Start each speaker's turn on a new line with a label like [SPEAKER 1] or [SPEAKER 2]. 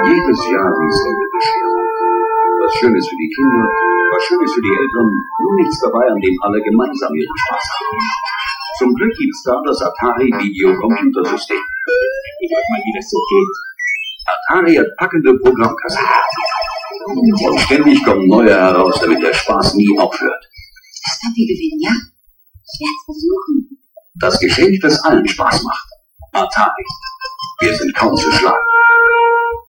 [SPEAKER 1] Jedes Jahr dieselbe Bescherung. Was Schönes für die Kinder, was Schönes für die Eltern, nur nichts dabei, an dem alle gemeinsam ihren Spaß haben. Zum Glück gibt's da das Atari Videocomputersystem.
[SPEAKER 2] Ich weiß mal, wie das so geht.
[SPEAKER 1] Atari hat packende Programmkassetten. Und ständig kommen neue heraus, damit der Spaß nie aufhört.
[SPEAKER 3] Das kann wir gewinnen, ja? Ich werde es versuchen.
[SPEAKER 1] Das Geschenk, das allen Spaß macht. Atari. Wir sind kaum zu schlagen.